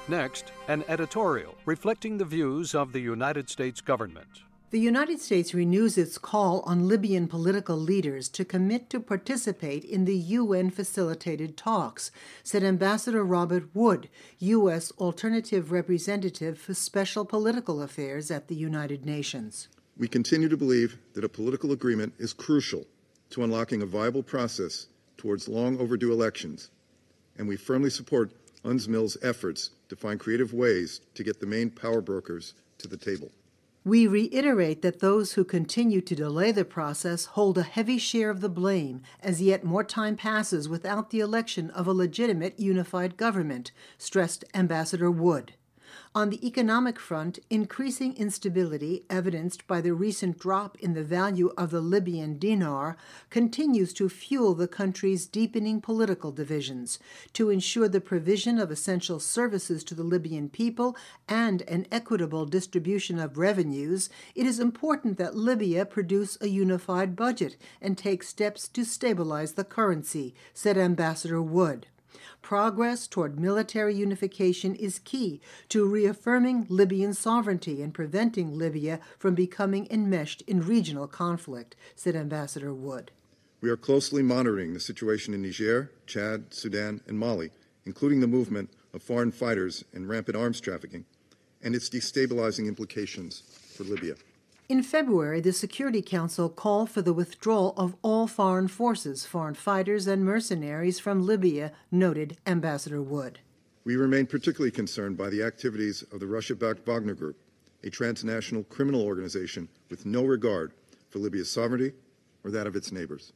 Next, an editorial reflecting the views of the United States government. The United States renews its call on Libyan political leaders to commit to participate in the UN-facilitated talks, said Ambassador Robert Wood, U.S. Alternative Representative for Special Political Affairs at the United Nations. We continue to believe that a political agreement is crucial to unlocking a viable process towards long overdue elections, and we firmly support UNSMIL's efforts to find creative ways to get the main power brokers to the table. We reiterate that those who continue to delay the process hold a heavy share of the blame as yet more time passes without the election of a legitimate unified government, stressed Ambassador Wood. On the economic front, increasing instability, evidenced by the recent drop in the value of the Libyan dinar, continues to fuel the country's deepening political divisions. To ensure the provision of essential services to the Libyan people and an equitable distribution of revenues, it is important that Libya produce a unified budget and take steps to stabilize the currency, said Ambassador Wood. Progress toward military unification is key to reaffirming Libyan sovereignty and preventing Libya from becoming enmeshed in regional conflict, said Ambassador Wood. We are closely monitoring the situation in Niger, Chad, Sudan, and Mali, including the movement of foreign fighters and rampant arms trafficking, and its destabilizing implications for Libya. In February, the Security Council called for the withdrawal of all foreign forces, foreign fighters, and mercenaries from Libya, noted Ambassador Wood. We remain particularly concerned by the activities of the Russia-backed Wagner Group, a transnational criminal organization with no regard for Libya's sovereignty or that of its neighbors.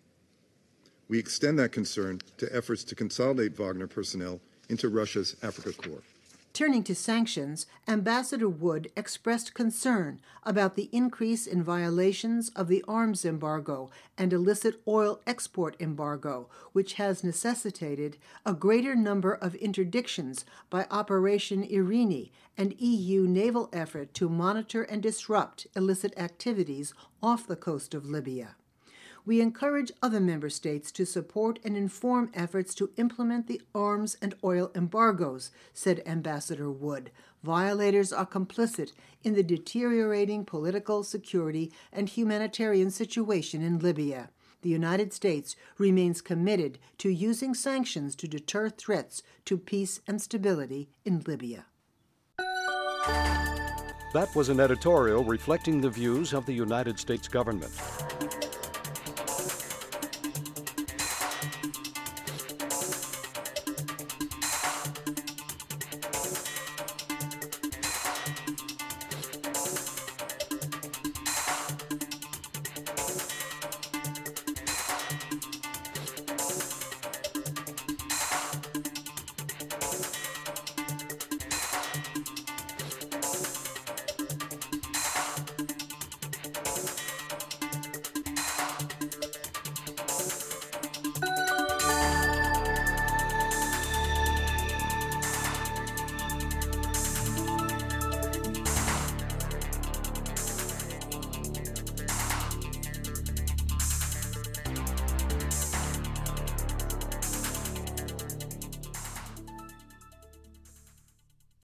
We extend that concern to efforts to consolidate Wagner personnel into Russia's Africa Corps. Turning to sanctions, Ambassador Wood expressed concern about the increase in violations of the arms embargo and illicit oil export embargo, which has necessitated a greater number of interdictions by Operation Irini, an EU naval effort to monitor and disrupt illicit activities off the coast of Libya. We encourage other member states to support and inform efforts to implement the arms and oil embargoes, said Ambassador Wood. Violators are complicit in the deteriorating political, security, and humanitarian situation in Libya. The United States remains committed to using sanctions to deter threats to peace and stability in Libya. That was an editorial reflecting the views of the United States government.